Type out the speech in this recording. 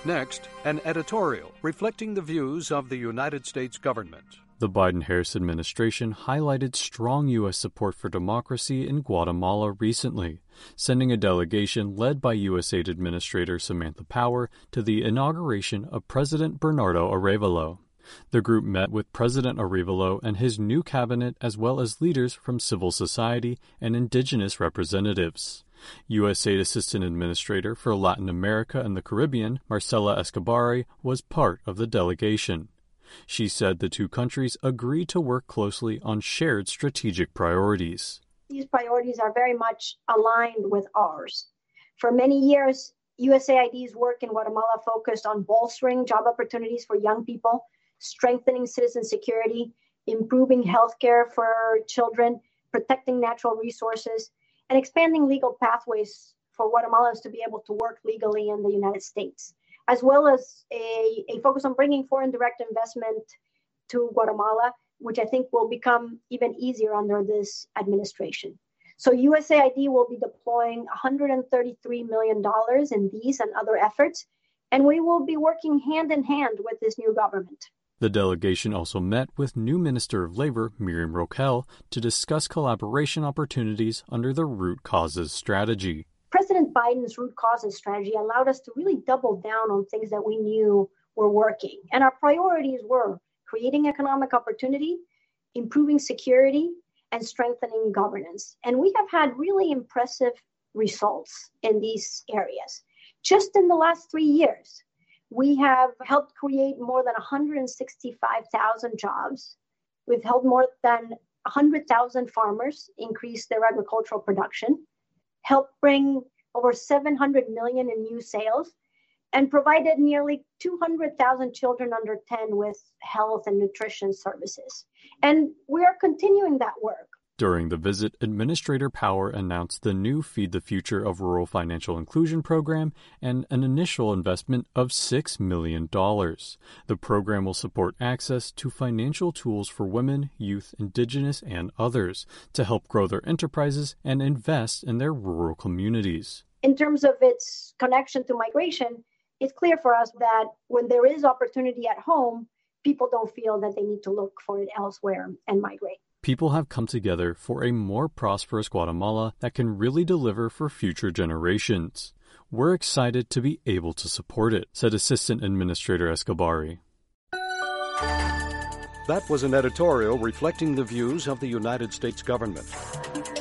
Next, an editorial reflecting the views of the United States government. The Biden-Harris administration highlighted strong U.S. support for democracy in Guatemala recently, sending a delegation led by USAID Administrator Samantha Power to the inauguration of President Bernardo Arévalo. The group met with President Arévalo and his new cabinet as well as leaders from civil society and indigenous representatives. USAID Assistant Administrator for Latin America and the Caribbean, Marcela Escobar, was part of the delegation. She said the two countries agreed to work closely on shared strategic priorities. These priorities are very much aligned with ours. For many years, USAID's work in Guatemala focused on bolstering job opportunities for young people, strengthening citizen security, improving healthcare for children, protecting natural resources, and expanding legal pathways for Guatemalans to be able to work legally in the United States, as well as a focus on bringing foreign direct investment to Guatemala, which I think will become even easier under this administration. So USAID will be deploying $133 million in these and other efforts, and we will be working hand in hand with this new government. The delegation also met with new Minister of Labor, Miriam Roquel, to discuss collaboration opportunities under the Root Causes Strategy. President Biden's Root Causes Strategy allowed us to really double down on things that we knew were working. And our priorities were creating economic opportunity, improving security, and strengthening governance. And we have had really impressive results in these areas. Just in the last 3 years, we have helped create more than 165,000 jobs. We've helped more than 100,000 farmers increase their agricultural production, helped bring over 700 million in new sales, and provided nearly 200,000 children under 10 with health and nutrition services. And we are continuing that work. During the visit, Administrator Power announced the new Feed the Future of Rural Financial Inclusion program and an initial investment of $6 million. The program will support access to financial tools for women, youth, indigenous, and others to help grow their enterprises and invest in their rural communities. In terms of its connection to migration, it's clear for us that when there is opportunity at home, people don't feel that they need to look for it elsewhere and migrate. People have come together for a more prosperous Guatemala that can really deliver for future generations. We're excited to be able to support it, said Assistant Administrator Escobar. That was an editorial reflecting the views of the United States government.